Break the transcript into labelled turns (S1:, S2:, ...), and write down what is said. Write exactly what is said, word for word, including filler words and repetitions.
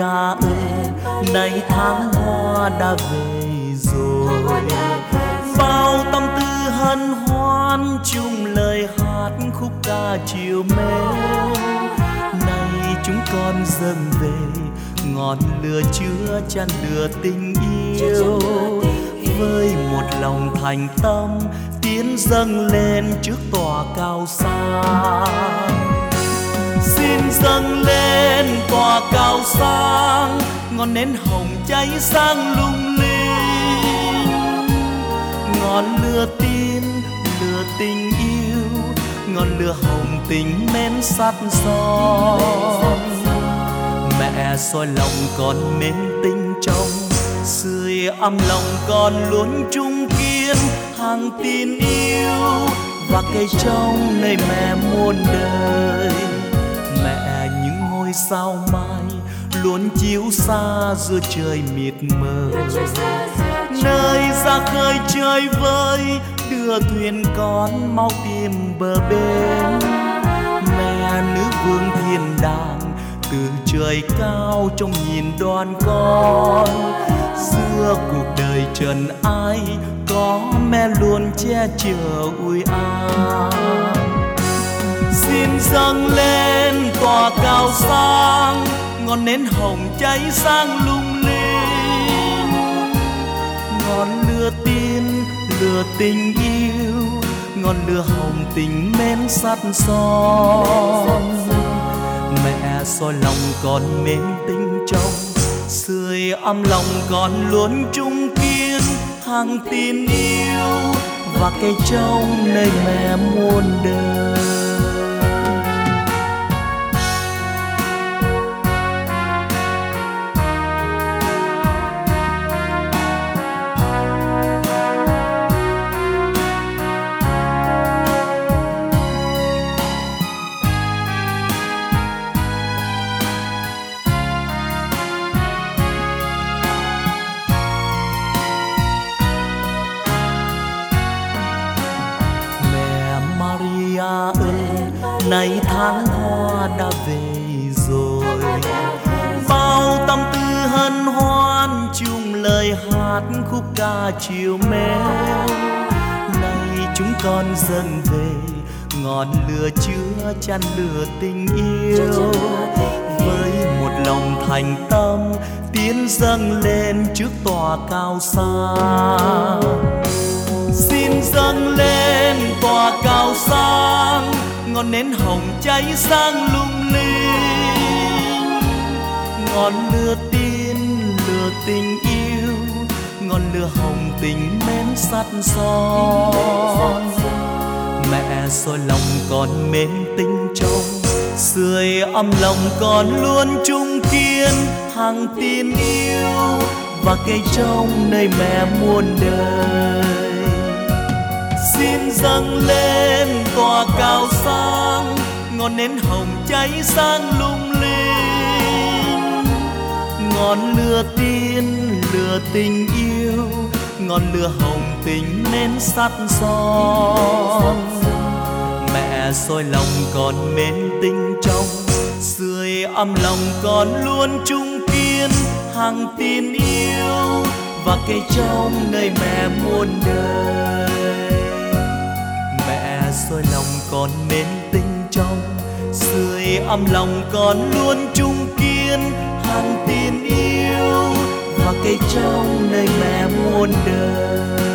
S1: ơi, nay tháng hoa đã về rồi. Bao tâm tư hân hoan chung lời hát khúc ca chiều mến. Nay chúng con dâng về ngọn lửa chứa chan lửa tình yêu. Với một lòng thành tâm tiến dâng lên trước tòa cao sang. Xin dâng lên tòa cao sang, ngọn nến hồng cháy sáng lung linh. Ngọn lửa tin, lửa tình yêu, ngọn lửa hồng tình mến sắt son. Mẹ soi lòng con mến tinh trong, sưởi ấm lòng con luôn chung kiên. Hàng tin yêu và cây trong nơi mẹ muôn đời. Mẹ những ngôi sao mai luôn chiếu xa giữa trời mịt mờ. Nơi ra khơi chơi vơi, đưa thuyền con mau tìm bờ bên. Mẹ nữ vương thiên đàng từ trời cao trông nhìn đoàn con. Giữa cuộc đời trần ai có mẹ luôn che chở ủi an. Xin dâng lên tòa cao sang, ngọn nến hồng cháy sáng lung linh. Ngọn lửa tin, lửa tình yêu, ngọn lửa hồng tình mến sắt son. Mẹ soi lòng con mến tinh trong, sưởi ấm lòng con luôn chung kiên. Hàng tin yêu và cây trong nơi mẹ muôn đời. Ơi, nay tháng hoa đã về rồi. Bao tâm tư hân hoan chung lời hát khúc ca chiều mến. Nay chúng con dâng về ngọn lửa chứa chan lửa tình yêu. Với một lòng thành tâm tiến dâng lên trước tòa cao sang. Xin dâng lên tòa cao sang, ngọn nến hồng cháy sáng lung linh. Ngọn lửa tin, lửa tình yêu, ngọn lửa hồng tình mến sắt son. Mẹ soi lòng con mến tinh trong, sưởi ấm lòng con luôn chung kiên. Hàng tin yêu và cây trong nơi mẹ muôn đời. Xin dâng lên tòa cao sang, ngọn nến hồng cháy sáng lung linh. Ngọn lửa tin, lửa tình yêu, ngọn lửa hồng tình mến sắt son. Mẹ soi lòng con mến tinh trong, sưởi ấm lòng con luôn chung kiên. Hàng tin yêu và cây trong nơi mẹ muôn đời. Mẹ soi lòng con mến tinh trong, sưởi ấm lòng con luôn chung kiên. Hàng tin yêu và cây trong nơi mẹ muôn đời.